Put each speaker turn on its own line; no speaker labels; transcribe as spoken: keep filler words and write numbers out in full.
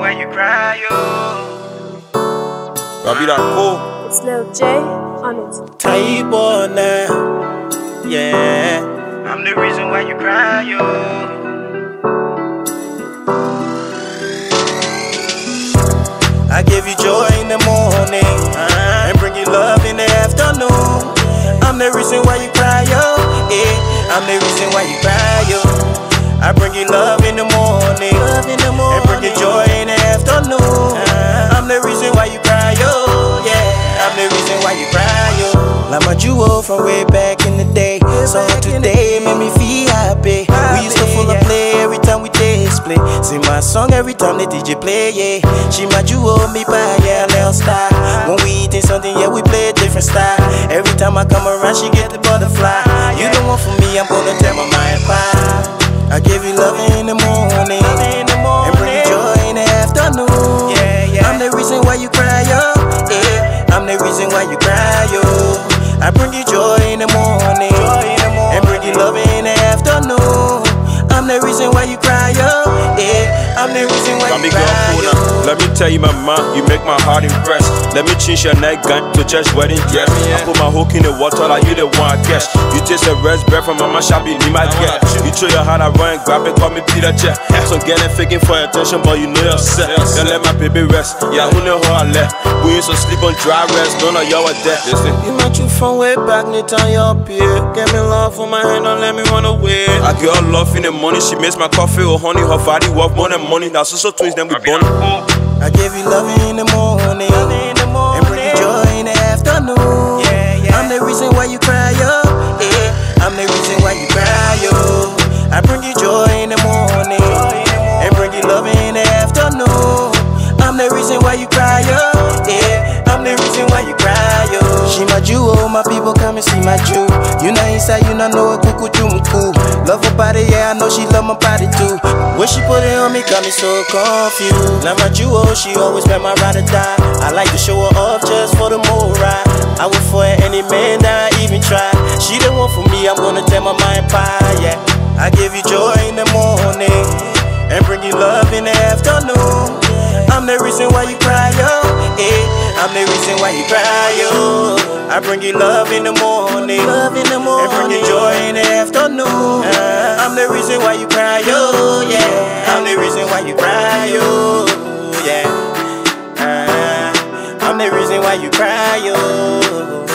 why you cry, yo.
Robbie that cool.
It's Lil J on it.
Type on now. Yeah.
I'm the reason why you cry, yo.
I give you joy in the morning uh, and bring you love in the afternoon. I'm the reason why you cry, yo. Yeah. I'm the reason why you cry, yo. I bring you love in the morning, love in the morning, and bring you joy in the afternoon. Uh, I'm the reason why you cry, yo. Yeah, I'm the reason why you cry, yo. Like my jewel from way back in the day. So today made me feel happy. We used to full of play every time we display. Sing my song every time the D J play, yeah. She my jewel, me by, yeah, Lil Star. When we eating something, yeah, we play a different style. Every time I come around, she get the butterfly. You the one for me, I'm gonna tell my mind pie. I give you love in the morning, in the morning, and bring you joy in the afternoon. Yeah, yeah. I'm the reason why you cry, yo. Yeah, I'm the reason why you cry, yo. I bring you joy in the morning, joy in the morning, and bring you love in the afternoon. I'm the reason why you cry, yo. Yeah, I'm the reason why you cry, yo.
Let me tell you, my man, you make my heart impress. Let me change your nightgown to church wedding dress. I put my hook in the water like you the one I catch. You taste a rest breath from mama shopping, you might get. You throw your hand around, grab it, call me Peter Check. So get it faking for attention, but you know you're set. Don't let my baby rest. Yeah, who know how I left? We used to sleep on dry rest, none of y'all are dead. Listen,
you met you from way back, anytime you're up here. Get me love for my hand, don't let me run away.
I get her love in the morning, she makes my coffee or honey. Her body worth more than money. Now so so twins, then we born.
I give you love in the morning, in the morning, and bring you joy in the afternoon. Yeah, yeah. I'm the reason why you cry, yo. Yeah, I'm the reason why you cry, yo. I bring you joy in the morning, and bring you love in the afternoon. I'm the reason why you cry, yo. Yeah, I'm the reason why you cry, yo. She my jewel, my people come and see my jewel. You know inside, you not know a cuckoo doom cool. Love her body, yeah, I know she love my body too. When she put it on me, got me so confused. Now my jewel, she always been my ride or die. I like to show her off just for the mood ride. I would for any man that I even try. She the one for me, I'm gonna tell my mind pie, yeah. I give you joy in the morning and bring you love in the afternoon. I'm the reason why you cry, yo. Yeah, I'm the reason why you cry, yo. I bring you love in the morning, love in the morning, and bring you joy in the afternoon. Uh, I'm the reason why you cry, yo. Yeah, I'm the reason why you cry, yo. Yeah, uh, I'm the reason why you cry, yo.